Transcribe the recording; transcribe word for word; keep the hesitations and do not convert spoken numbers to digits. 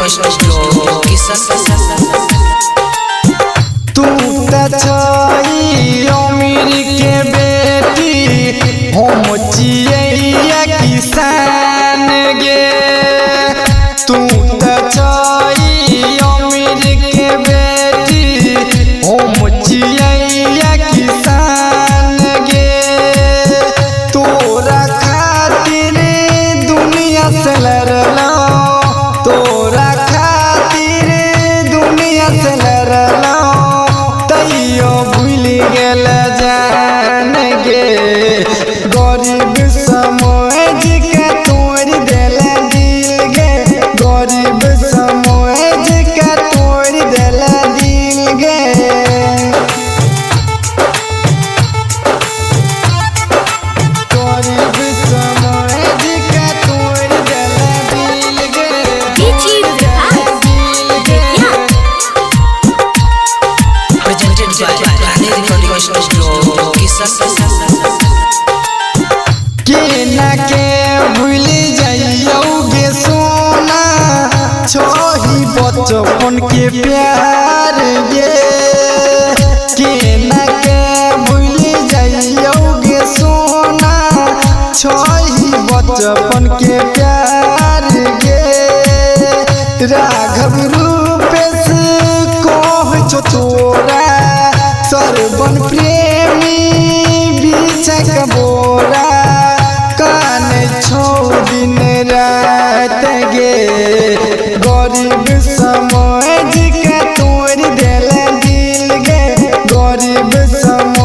तू तछई अमीर के बेटी हम चियैया किसान गे। तू तछई अमीर के बेटी हम चियैया किसान गे। तोरा खातिर दुनिया से लड़लो, तोरा खातिर दुनिया से लड़लो, तैयो भूल गेल जान गे। गरीब समझ के तोड़ देल दिल गे, गरीब समझ के तोड़ देल दिल गे। गरीब समझ के तोड़ देल दिल गे। केना के भूल जाइयो गे सोना, छोही बचपन के प्यार गे। केना के भूल जाइयो गे सोना, छोही बचपन के प्यार गे। राघव रूपेश कह छो तोरा, सरवन प्रेमी बिछक बोरा, कान छो दिन रात गे। गरीब समझ के तोड़ देल दिल गे, गरीब समझ